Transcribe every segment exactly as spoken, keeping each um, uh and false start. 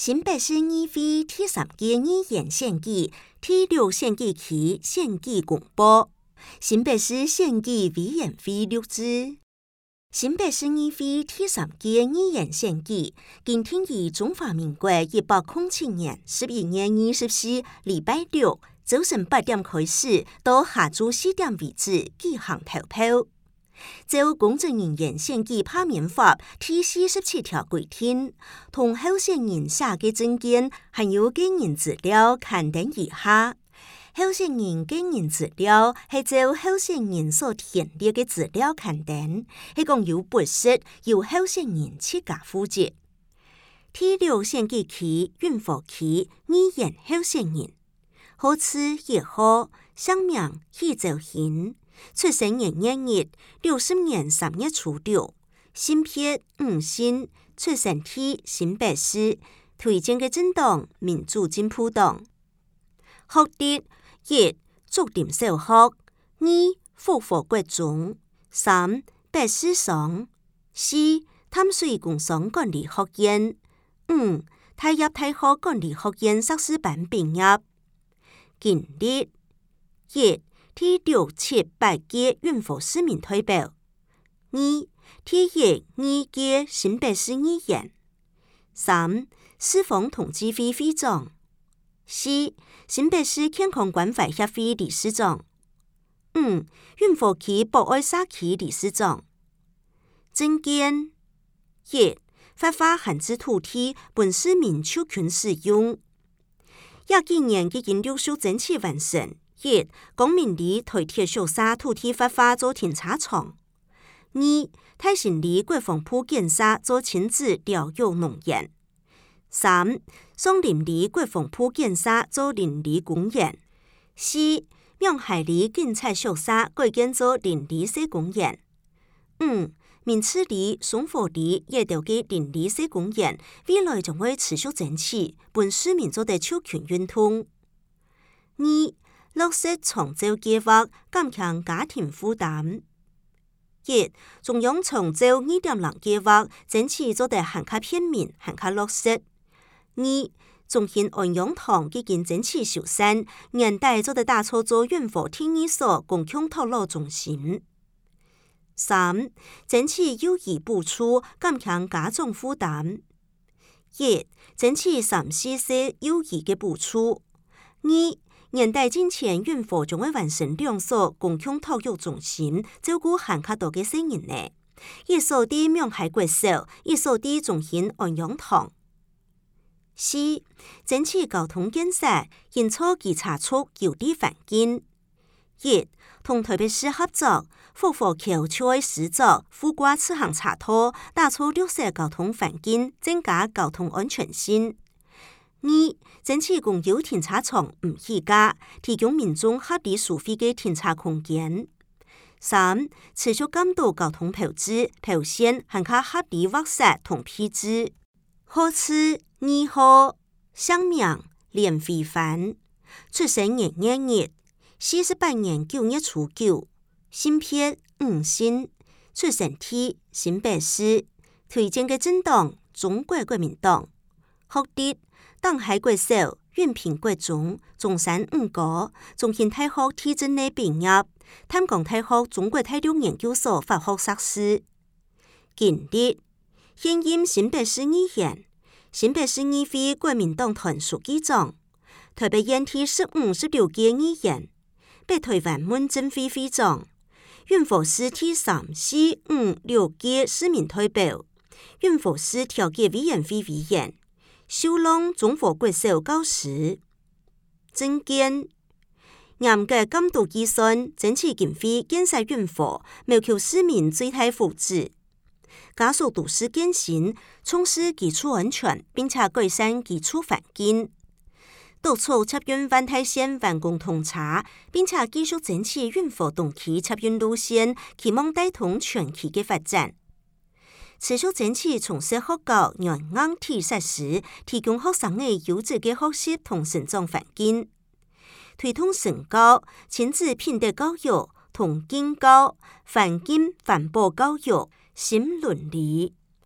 新北市议会第三届议员选举第六选举期选举公布，新北市选举委员会录制。新北市议会第三届议员选举，今天于中华民国一百零七年十一月二十四礼拜六早晨八点开始，到下晝四點為止舉行投票。就公職人員選舉罷免法第四十七條規定，同候選人寫嘅證件含有個人資料刊登以下。候選人個人資料係就候選人所填列嘅資料刊登，係共有不實由候選人自家負責。第六選舉期運貨期議員候選人，號次一號，姓名許兆hin出生年月日六十年三月初六，性別五姓，出生地新北市，推薦嘅政黨民主進步黨。學歷一竹林小學，二復活國中，三北市商，四淡水工商管理學院，五大業大學管理學院碩士班畢業。經歷一第六七八屆運貨市民代表，二第一二屆新北市議員，三市府同志會會長，四新北市健康關懷協會理事長，五運貨區博愛社區理事長。政見一發發閒置土地本市民授權使用，廿幾年已經陸續爭取完成。一公民里台鐵小沙土地發發做停車場，二太新里國防鋪建設做親子療育農園，三松林里國防鋪建設做鄰里公園，四苗海里警察小沙改建做鄰里社公園，五明池里松火里也條嘅鄰里社公園，未來將會持續爭取本市民做的授權運動。二落實長照計劃，減輕家庭負擔。一中央長照二點零計劃，爭取做得更加便民、更加落實。二中興安養堂已經爭取修繕，年底做得打造做運貨第二所共享托老中心。三爭取幼兒補助，減輕家長負擔。一爭取三四歲幼兒嘅補助。二年底之前，運貨將會完成兩所共享托育中心，照顧更加多嘅成人呢。一所喺苗海國小，一所喺中興安養堂。四爭取交通建設，營造機車速有利環境。一同台北市合作，復活橋橋位施作附掛自行車道，打造綠色交通環境，增加交通安全性。二爭取公有停車場唔起價，提供民眾合理收費嘅停車空間。三持續監督交通標誌、標線，更加合理劃設同批示。號次二號，姓名連飛帆，出生年月日四十八年九月初九，性別五姓，出生地新北市，推薦嘅政黨中國國民黨。學歷東海國小、雲平國中、中山五高、中興大學地質內畢業，淡江大學中國大陸研究所法學碩士。經歷現任新北市議員、新北市議會國民黨團書記長、台北縣第十五、十六屆議員、北台灣門鎮會會長、運貨市第三、四、五、六屆市民代表、運貨市調解委員會委員。秀朗中華國小教師。政見嚴格監督計算，爭取經費建設運貨，謀求市民最大福祉。加速都市更新，重視基礎安全，並且改善基礎環境。督促捷運環台線完工通車，並且繼續爭取運貨동期捷運路線，期望帶動全區嘅發展。持續爭取從事學校軟硬體設施，提供學生嘅優質嘅學習同成長環境，推動身教、親子品德教育同敬教、環境環保教育、新倫理。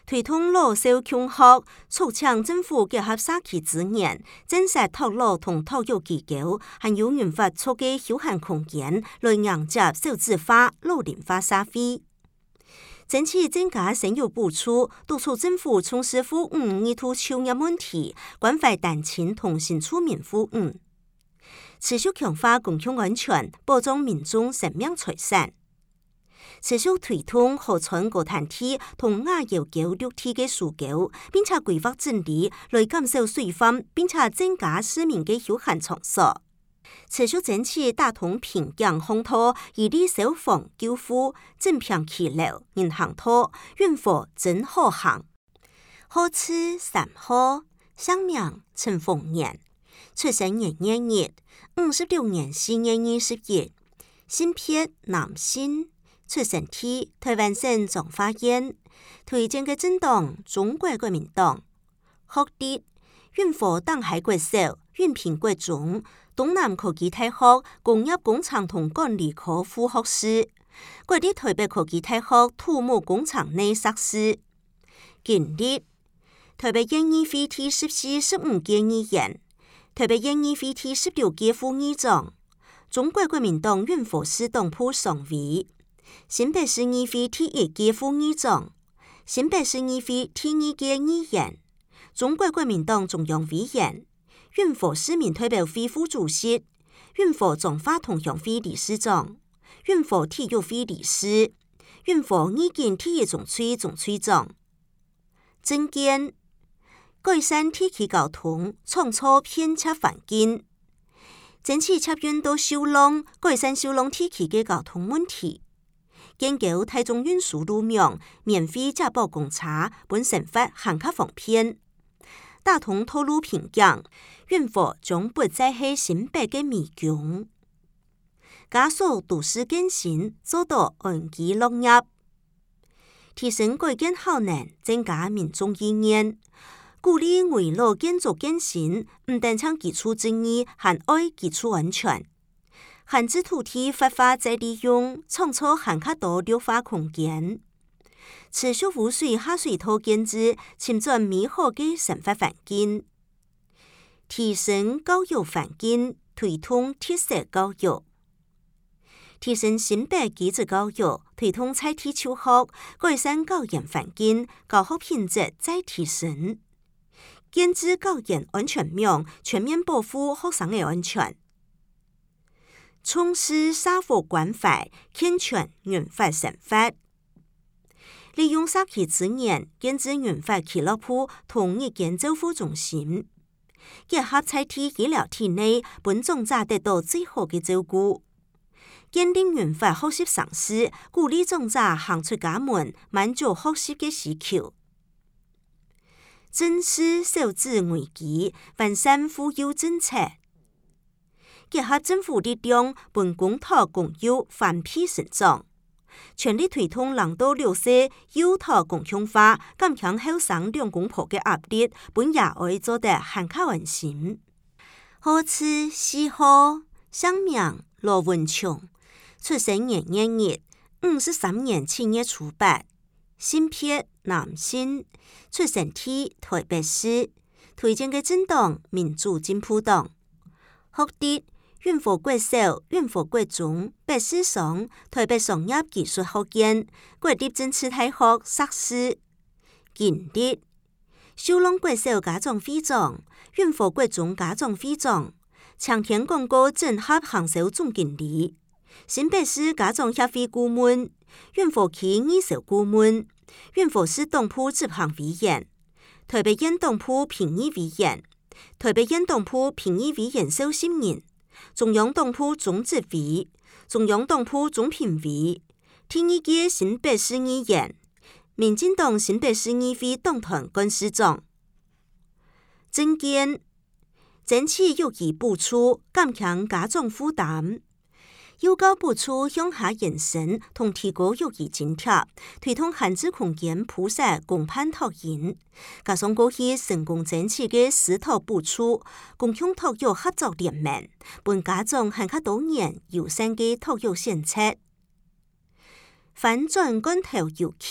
推动老少共學，促搶政府結合社區資源，增設托老同托育機構，還有研發出嘅休閒空間，來迎接少子化、老齡化社會。爭取增加生育補助，督促政府從事服務兒童就業問題，關懷單親同新住民服務，持續強化公共安全，保障民眾生命財產。持續推動河川高灘體同亞悠溝綠地嘅樹構，並且規劃整理來減少水患，並且增加市民嘅休閒場所。持續爭取打通平江烘托、以利消防救護、正平溪流、銀行托、運貨真好行。號次三號，鄉名陳豐年，出生年月日，五十六年四月二十一，性別男性。出生地台灣省彰化縣，推薦嘅政黨中國國民黨。學歷雲和黨海國小、雲平國中、東南科技大學工業工廠同管理科副學士，國立台北科技大學土木工廠內碩士。經歷台北縣議會第十四、十五屆議員，台北縣議會第十六屆副議長，中國國民黨雲和市黨部常委。新北市議會第一屆副議長，新北市議會第二屆議員，中國國民黨中央委員，雲和市民代表會副主席，雲和彰化同鄉會理事長，雲和體育會理事，雲和二建體育總區總區長。政見改善地區交通，創造便捷環境，爭取插運到秀朗，改善秀朗地區嘅交通問題。研究台中運輸路名免費加保公車，本生活行較方便。打通道路平江，雲和將不再係新北嘅迷宮。加速都市更新，做到安居樂業。提升改建效能，增加民眾意願。鼓勵圍老建築更新，唔但搶基礎正義，還愛基礎安全。閒置土地發揮再利用，創造更加多綠化空間，持續污水下水道建置，尋找美好嘅生活環境，提升教育環境，推動特色教育，提升新北技職教育，推動在地求學，改善教研環境，教學品質再提升，建置教研安全網，全面保護學生嘅安全。從事社會關懷，健全原發生活，利用社區資源建置原發俱樂部同日間照護中心，結合在地醫療體內，本種者得到最好嘅照顧。建立原發學習嘗試，鼓勵種者行出家門，滿足學習嘅需求。正視少子危機，完善扶幼政策。結合政府力量，本公托公幼翻倍成長，全力推動人到六歲幼托共享化，減輕後生兩公婆嘅壓力，本也愛做得很靠安心。號次四號，鄉名羅文瓊，出生年月日，五十三年七月初八，性別男性，出生地台北市，推薦嘅政黨民主進步黨，學歷雲和國小、雲和國中、北市商、台北商業技術學院、國立政治大學碩士。經歷秀朗國小家長會長、雲和國中家長會長、長田廣告整合行銷總經理、新北市家長協會顧問、雲和區二手顧問、雲和市黨部執行委員、台北縣黨部評議委員、台北縣黨部評議委員受信人、中央黨部總指揮、中央黨部總評委、第二屆新北市議員、民進黨新北市議會黨團幹事長。政見爭取育兒補助，減輕家長負擔。幼教補助向下延伸，同提高育兒津貼，推動閒置空間鋪設公辦托嬰，加上過去成功爭取嘅私托補助，共享托育合作聯盟，本家長很較多年優先嘅托育選擇。反轉罐頭油企，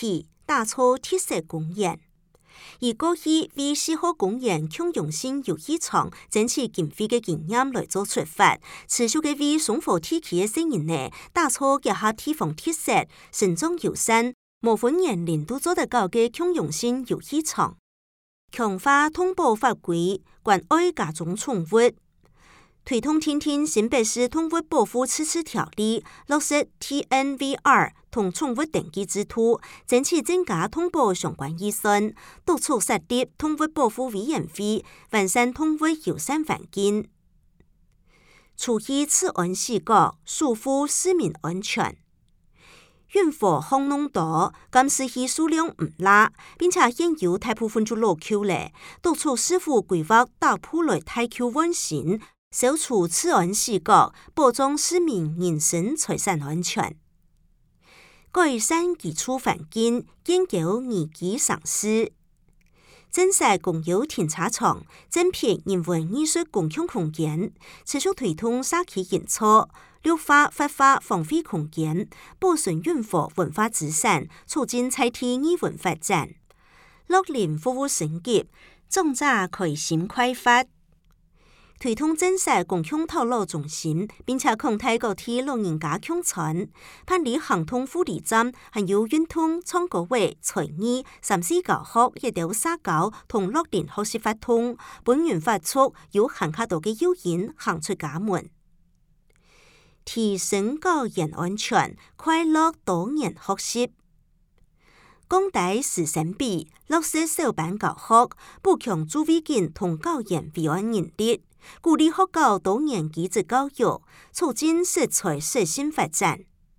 打造特色公园。而过去为四号公园共用性游戏场争取经费的经验来做出发，持续的为松河地区的市民呢打造结合地方特色、生长友善、无分年龄都做得到的共用性游戏场，强化通报法规，关爱家中宠物。推动听听新北市动物保护自治条例，落实 T N V R 同宠物登记制度，争取增加通报相关预算，督促设立动物保护委员会，完善动物友善环境。除去治安视角，守护市民安全。运货巷弄多，监视器数量唔拉，并且现有大部分就落扣咧，督促市府规划大铺类大扣完成。消除治安视角，保障市民人身财产安全，改善基础环境，研究宜居上市，增设公有停车场，增辟人文艺术共享空间，持续推动社区营造，绿化发化荒废空间，保存运货文化资产，促进在地艺文发展，乐龄服务升级，种植开心开发。推动增设共享头路中心，并且扩大各地老人家共存，办理行通护理站，还有运通、创国会、财艺、三四教學、一條社交同樂齡學習發通，本源發出有行較多嘅誘因行出家門，提升個人安全，快樂多元學習。降低師生比，落實小班教學，補強助威健同教研備案能力。鼓勵學校多年技職教育，促進適才適性發展，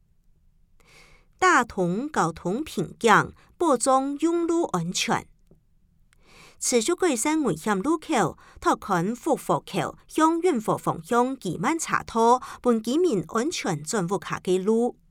打通交通瓶頸，保障用路安全。持續改善危險路口，拓寬復貨口向運貨方向移慢查拖，本居民安全轉入下嘅路。